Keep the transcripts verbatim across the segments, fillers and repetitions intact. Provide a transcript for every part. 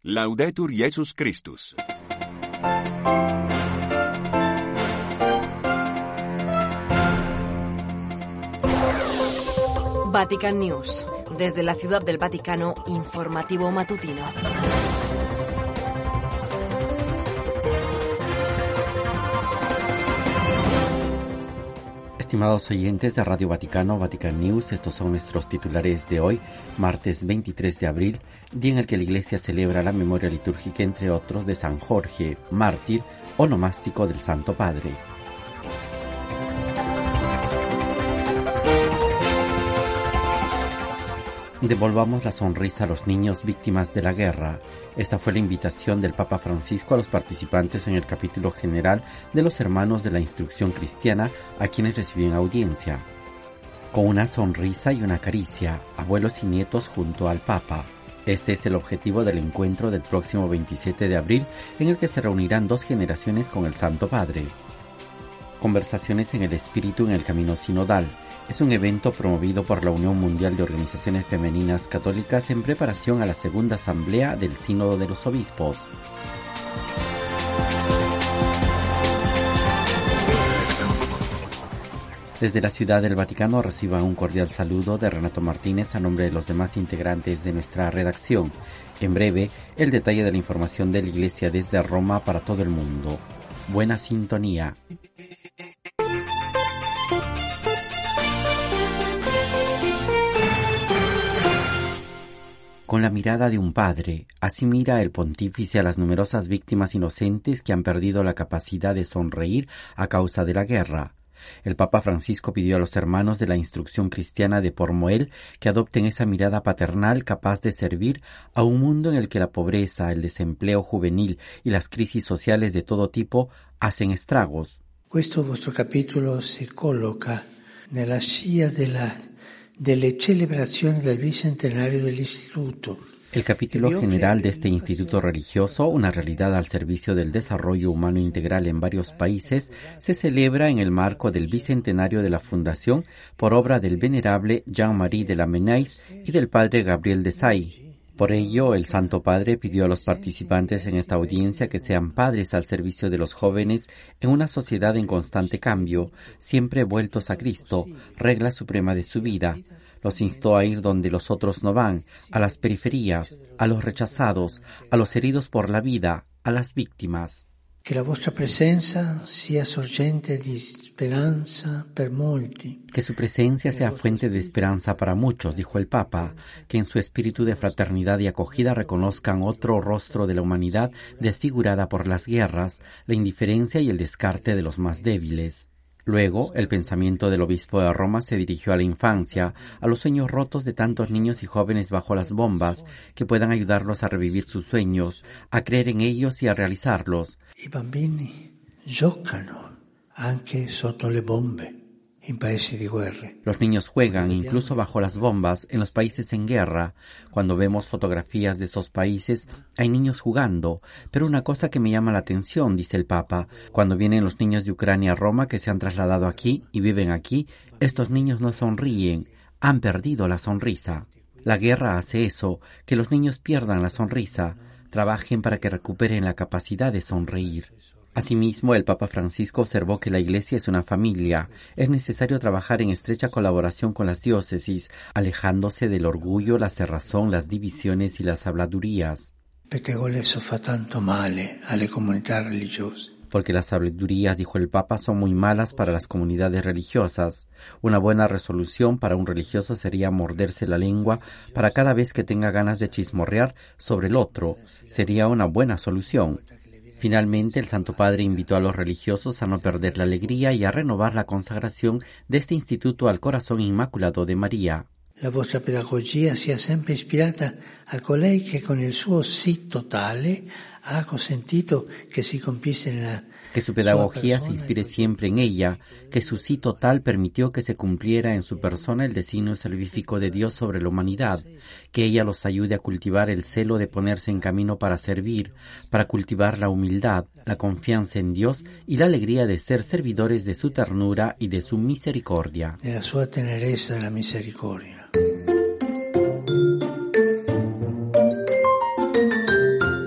Laudetur Jesus Christus. Vatican News. Desde la Ciudad del Vaticano, informativo matutino. Estimados oyentes de Radio Vaticano, Vatican News, estos son nuestros titulares de hoy, martes veintitrés de abril, día en el que la Iglesia celebra la memoria litúrgica, entre otros, de San Jorge, mártir onomástico del Santo Padre. Devolvamos la sonrisa a los niños víctimas de la guerra. Esta fue la invitación del Papa Francisco a los participantes en el capítulo general de los Hermanos de la Instrucción Cristiana, a quienes recibió en audiencia. Con una sonrisa y una caricia, abuelos y nietos junto al Papa. Este es el objetivo del encuentro del próximo veintisiete de abril, en el que se reunirán dos generaciones con el Santo Padre. Conversaciones en el Espíritu en el Camino Sinodal. Es un evento promovido por la Unión Mundial de Organizaciones Femeninas Católicas en preparación a la segunda asamblea del Sínodo de los Obispos. Desde la Ciudad del Vaticano reciban un cordial saludo de Renato Martínez a nombre de los demás integrantes de nuestra redacción. En breve, el detalle de la información de la Iglesia desde Roma para todo el mundo. Buena sintonía. Con la mirada de un padre, así mira el pontífice a las numerosas víctimas inocentes que han perdido la capacidad de sonreír a causa de la guerra. El Papa Francisco pidió a los hermanos de la Instrucción Cristiana de Pormoel que adopten esa mirada paternal capaz de servir a un mundo en el que la pobreza, el desempleo juvenil y las crisis sociales de todo tipo hacen estragos. Questo vostro capítulo si colloca nella scia della delle celebrazioni del bicentenario dell'istituto. El capítulo general de este instituto religioso, una realidad al servicio del desarrollo humano integral en varios países, se celebra en el marco del bicentenario de la fundación por obra del venerable Jean-Marie de Lamennais y del padre Gabriel de Say. Por ello, el Santo Padre pidió a los participantes en esta audiencia que sean padres al servicio de los jóvenes en una sociedad en constante cambio, siempre vueltos a Cristo, regla suprema de su vida. Los instó a ir donde los otros no van, a las periferias, a los rechazados, a los heridos por la vida, a las víctimas. Que la vostra presencia sea sorgente di speranza per molti. Que su presencia sea fuente de esperanza para muchos, dijo el Papa, que en su espíritu de fraternidad y acogida reconozcan otro rostro de la humanidad desfigurada por las guerras, la indiferencia y el descarte de los más débiles. Luego, el pensamiento del obispo de Roma se dirigió a la infancia, a los sueños rotos de tantos niños y jóvenes bajo las bombas, que puedan ayudarlos a revivir sus sueños, a creer en ellos y a realizarlos. I bambini giocano anche sotto le bombe in paesi di guerra. Los niños juegan incluso bajo las bombas en los países en guerra. Cuando vemos fotografías de esos países, hay niños jugando. Pero una cosa que me llama la atención, dice el Papa, cuando vienen los niños de Ucrania a Roma que se han trasladado aquí y viven aquí, estos niños no sonríen, han perdido la sonrisa. La guerra hace eso, que los niños pierdan la sonrisa, trabajen para que recuperen la capacidad de sonreír. Asimismo, el Papa Francisco observó que la Iglesia es una familia. Es necesario trabajar en estrecha colaboración con las diócesis, alejándose del orgullo, la cerrazón, las divisiones y las habladurías. Perché eso fa tanto male alle comunità religiose. Porque las habladurías, dijo el Papa, son muy malas para las comunidades religiosas. Una buena resolución para un religioso sería morderse la lengua para cada vez que tenga ganas de chismorrear sobre el otro. Sería una buena solución. Finalmente, el Santo Padre invitó a los religiosos a no perder la alegría y a renovar la consagración de este instituto al corazón inmaculado de María. La vostra pedagogia sia sempre ispirata a colei che con il suo sì totale ha consentito che si compiesse nella Que su pedagogía se inspire siempre en ella, que su sí total permitió que se cumpliera en su persona el designio salvífico de Dios sobre la humanidad, que ella los ayude a cultivar el celo de ponerse en camino para servir, para cultivar la humildad, la confianza en Dios y la alegría de ser servidores de su ternura y de su misericordia. De la sua tenerezza e la misericordia.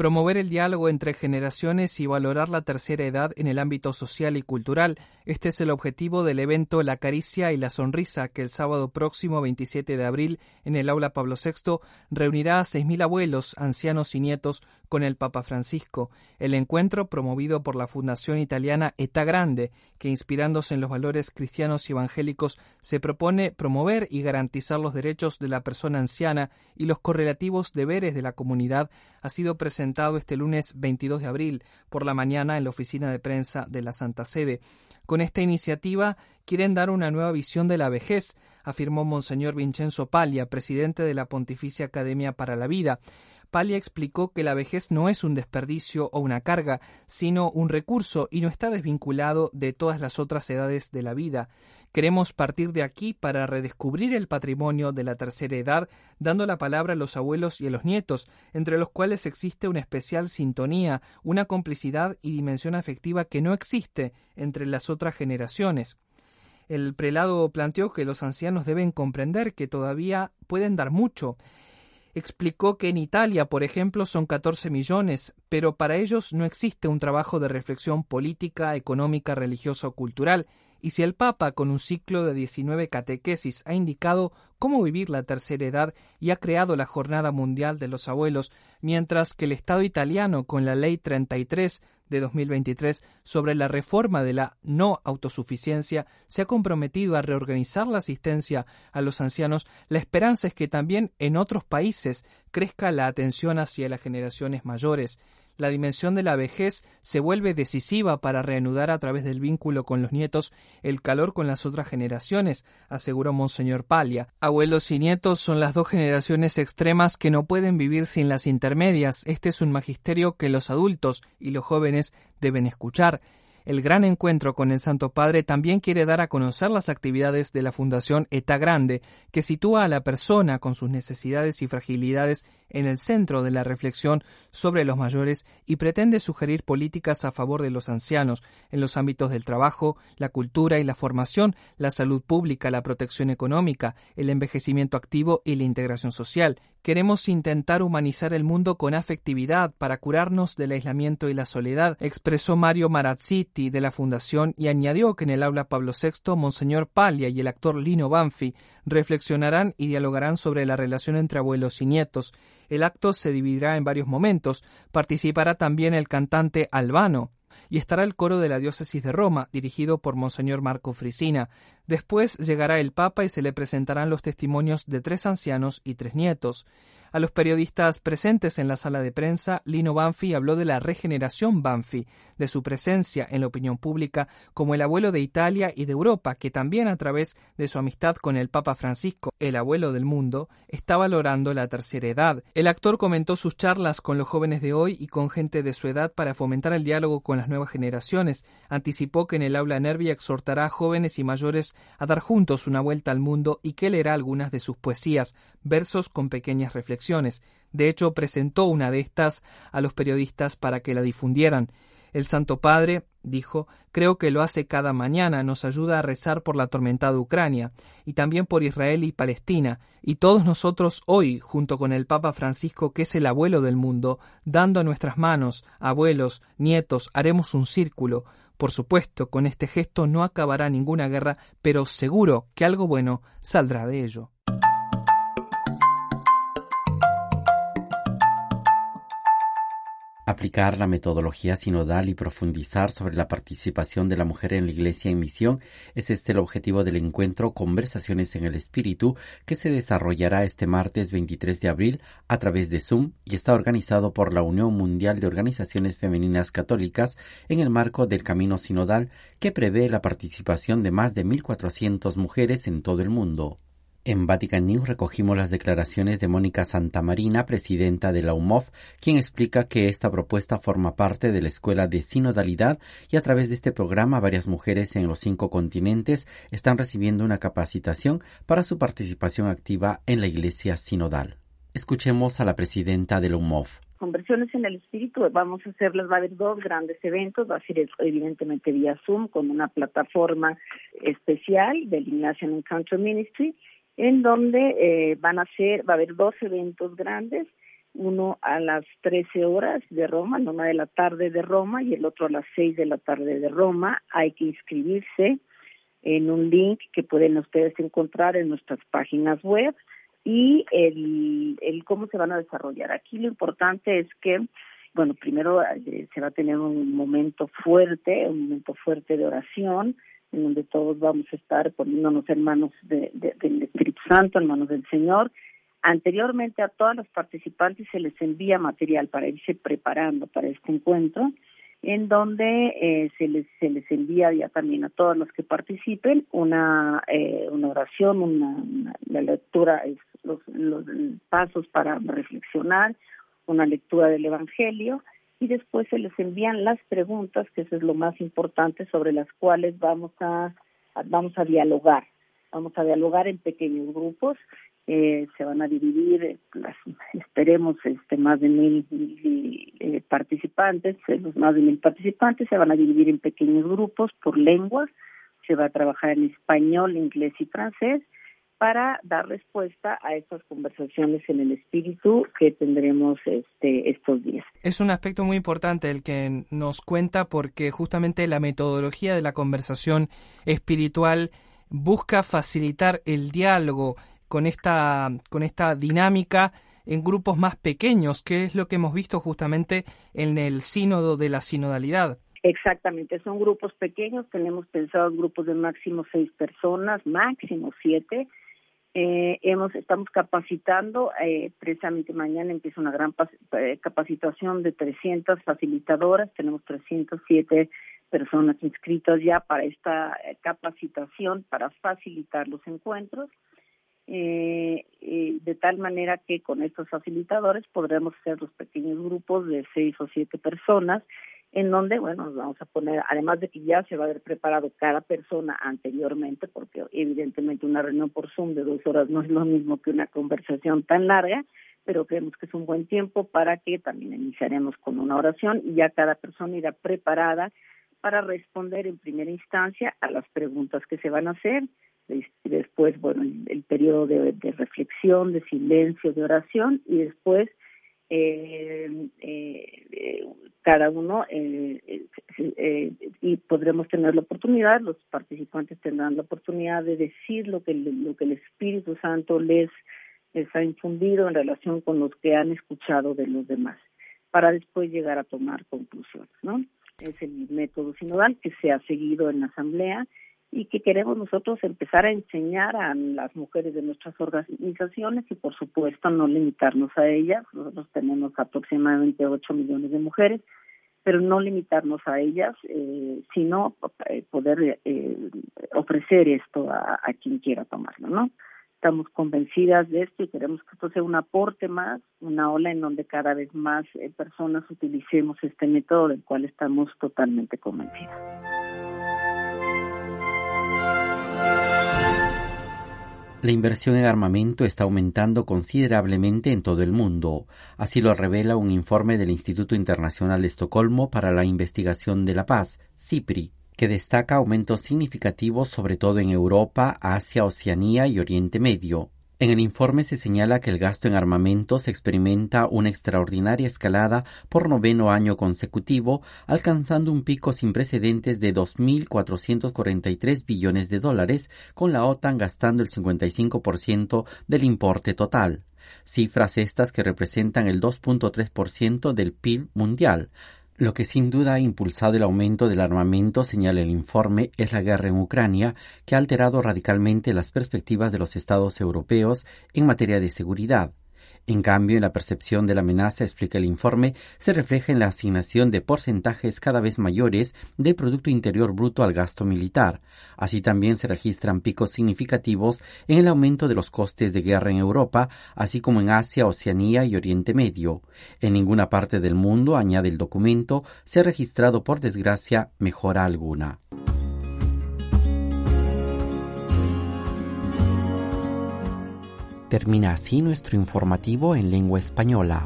promover el diálogo entre generaciones y valorar la tercera edad en el ámbito social y cultural. Este es el objetivo del evento La Caricia y la Sonrisa, que el sábado próximo veintisiete de abril en el Aula Pablo sexto reunirá a seis mil abuelos, ancianos y nietos con el Papa Francisco. El encuentro, promovido por la fundación italiana Età Grande, que inspirándose en los valores cristianos y evangélicos se propone promover y garantizar los derechos de la persona anciana y los correlativos deberes de la comunidad, ha sido presentado este lunes veintidós de abril por la mañana en la oficina de prensa de la Santa Sede. Con esta iniciativa quieren dar una nueva visión de la vejez, afirmó Monseñor Vincenzo Paglia, presidente de la Pontificia Academia para la Vida. Paglia explicó que la vejez no es un desperdicio o una carga, sino un recurso y no está desvinculado de todas las otras edades de la vida. Queremos partir de aquí para redescubrir el patrimonio de la tercera edad, dando la palabra a los abuelos y a los nietos, entre los cuales existe una especial sintonía, una complicidad y dimensión afectiva que no existe entre las otras generaciones. El prelado planteó que los ancianos deben comprender que todavía pueden dar mucho. Explicó que en Italia, por ejemplo, son catorce millones, pero para ellos no existe un trabajo de reflexión política, económica, religiosa o cultural, y si el Papa, con un ciclo de diecinueve catequesis, ha indicado cómo vivir la tercera edad y ha creado la Jornada Mundial de los Abuelos, mientras que el Estado italiano, con la Ley treinta y tres de dos mil veintitrés sobre la reforma de la no autosuficiencia, se ha comprometido a reorganizar la asistencia a los ancianos, la esperanza es que también en otros países crezca la atención hacia las generaciones mayores. La dimensión de la vejez se vuelve decisiva para reanudar a través del vínculo con los nietos el calor con las otras generaciones, aseguró Monseñor Paglia. Abuelos y nietos son las dos generaciones extremas que no pueden vivir sin las intermedias. Este es un magisterio que los adultos y los jóvenes deben escuchar. El gran encuentro con el Santo Padre también quiere dar a conocer las actividades de la Fundación Età Grande, que sitúa a la persona con sus necesidades y fragilidades en el centro de la reflexión sobre los mayores y pretende sugerir políticas a favor de los ancianos en los ámbitos del trabajo, la cultura y la formación, la salud pública, la protección económica, el envejecimiento activo y la integración social. Queremos intentar humanizar el mundo con afectividad para curarnos del aislamiento y la soledad, expresó Mario Marazziti de la Fundación y añadió que en el Aula Pablo sexto, Monseñor Paglia y el actor Lino Banfi reflexionarán y dialogarán sobre la relación entre abuelos y nietos. El acto se dividirá en varios momentos. Participará también el cantante Albano y estará el coro de la diócesis de Roma, dirigido por Monseñor Marco Frisina. Después llegará el Papa y se le presentarán los testimonios de tres ancianos y tres nietos. A los periodistas presentes en la sala de prensa, Lino Banfi habló de la regeneración Banfi, de su presencia en la opinión pública como el abuelo de Italia y de Europa, que también a través de su amistad con el Papa Francisco, el abuelo del mundo, está valorando la tercera edad. El actor comentó sus charlas con los jóvenes de hoy y con gente de su edad para fomentar el diálogo con las nuevas generaciones. Anticipó que en el aula Nervia exhortará a jóvenes y mayores a dar juntos una vuelta al mundo y que leerá algunas de sus poesías, versos con pequeñas reflexiones. De hecho, presentó una de estas a los periodistas para que la difundieran. El Santo Padre, dijo, creo que lo hace cada mañana, nos ayuda a rezar por la atormentada Ucrania y también por Israel y Palestina, y todos nosotros hoy, junto con el Papa Francisco, que es el abuelo del mundo, dando a nuestras manos, abuelos, nietos, haremos un círculo. Por supuesto, con este gesto no acabará ninguna guerra, pero seguro que algo bueno saldrá de ello. Aplicar la metodología sinodal y profundizar sobre la participación de la mujer en la Iglesia en misión es este el objetivo del encuentro Conversaciones en el Espíritu, que se desarrollará este martes veintitrés de abril a través de Zoom y está organizado por la Unión Mundial de Organizaciones Femeninas Católicas en el marco del Camino Sinodal, que prevé la participación de más de mil cuatrocientas mujeres en todo el mundo. En Vatican News recogimos las declaraciones de Mónica Santamarina, presidenta de la U M O F, quien explica que esta propuesta forma parte de la Escuela de Sinodalidad y a través de este programa varias mujeres en los cinco continentes están recibiendo una capacitación para su participación activa en la Iglesia Sinodal. Escuchemos a la presidenta de la U M O F. Conversiones en el Espíritu, vamos a hacerlas, va a haber dos grandes eventos, va a ser evidentemente vía Zoom con una plataforma especial del Ignatian Encounter Ministry, en donde eh, van a ser, va a haber dos eventos grandes. uno a las trece horas de Roma, la una de la tarde de Roma y el otro a las seis de la tarde de Roma. Hay que inscribirse en un link que pueden ustedes encontrar en nuestras páginas web y el, el cómo se van a desarrollar. Aquí lo importante es que, bueno, primero eh, se va a tener un momento fuerte, un momento fuerte de oración, en donde todos vamos a estar poniéndonos en manos de, de, del Espíritu Santo, en manos del Señor. Anteriormente a todas las participantes se les envía material para irse preparando para este encuentro, en donde eh, se les se les envía ya también a todos los que participen una eh, una oración, una, una la lectura, los, los pasos para reflexionar, una lectura del Evangelio, y después se les envían las preguntas, que eso es lo más importante, sobre las cuales vamos a vamos a dialogar. Vamos a dialogar en pequeños grupos. Eh, se van a dividir, las, esperemos, este más de mil, mil eh, participantes, eh, los más de mil participantes se van a dividir en pequeños grupos por lenguas. Se va a trabajar en español, inglés y francés para dar respuesta a estas conversaciones en el espíritu que tendremos este estos días. Es un aspecto muy importante el que nos cuenta, porque justamente la metodología de la conversación espiritual busca facilitar el diálogo con esta con esta dinámica en grupos más pequeños, que es lo que hemos visto justamente en el sínodo de la sinodalidad. Exactamente, son grupos pequeños, tenemos pensados grupos de máximo seis personas, máximo siete. Eh, hemos estamos capacitando, eh, precisamente mañana empieza una gran pas- eh, capacitación de trescientas facilitadoras, tenemos trescientas siete personas inscritas ya para esta eh, capacitación para facilitar los encuentros. Eh, eh, de tal manera que con estos facilitadores podremos hacer los pequeños grupos de seis o siete personas, en donde, bueno, nos vamos a poner, además de que ya se va a haber preparado cada persona anteriormente, porque evidentemente una reunión por Zoom de dos horas no es lo mismo que una conversación tan larga, pero creemos que es un buen tiempo para que también iniciaremos con una oración y ya cada persona irá preparada para responder en primera instancia a las preguntas que se van a hacer. Después, bueno, el, el periodo de, de reflexión, de silencio, de oración, y después eh, eh, eh, cada uno eh, eh, eh, y podremos tener la oportunidad, los participantes tendrán la oportunidad de decir lo que lo que el Espíritu Santo les les ha infundido en relación con los que han escuchado de los demás, para después llegar a tomar conclusiones, ¿no? Es el método sinodal que se ha seguido en la Asamblea y que queremos nosotros empezar a enseñar a las mujeres de nuestras organizaciones y, por supuesto, no limitarnos a ellas. Nosotros tenemos aproximadamente ocho millones de mujeres, pero no limitarnos a ellas, eh, sino eh, poder eh, ofrecer esto a, a quien quiera tomarlo, ¿no? Estamos convencidas de esto y queremos que esto sea un aporte más, una ola en donde cada vez más eh, personas utilicemos este método del cual estamos totalmente convencidas. La inversión en armamento está aumentando considerablemente en todo el mundo. Así lo revela un informe del Instituto Internacional de Estocolmo para la Investigación de la Paz, SIPRI, que destaca aumentos significativos sobre todo en Europa, Asia, Oceanía y Oriente Medio. En el informe se señala que el gasto en armamentos experimenta una extraordinaria escalada por noveno año consecutivo, alcanzando un pico sin precedentes de dos mil cuatrocientos cuarenta y tres billones de dólares, con la OTAN gastando el cincuenta y cinco por ciento del importe total. Cifras estas que representan el dos punto tres por ciento del P I B mundial. Lo que sin duda ha impulsado el aumento del armamento, señala el informe, es la guerra en Ucrania, que ha alterado radicalmente las perspectivas de los estados europeos en materia de seguridad. En cambio, en la percepción de la amenaza, explica el informe, se refleja en la asignación de porcentajes cada vez mayores del Producto Interior Bruto al gasto militar. Así también se registran picos significativos en el aumento de los costes de guerra en Europa, así como en Asia, Oceanía y Oriente Medio. En ninguna parte del mundo, añade el documento, se ha registrado, por desgracia, mejora alguna. Termina así nuestro informativo en lengua española.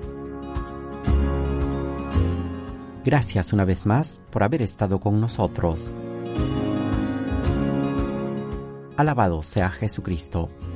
Gracias una vez más por haber estado con nosotros. Alabado sea Jesucristo.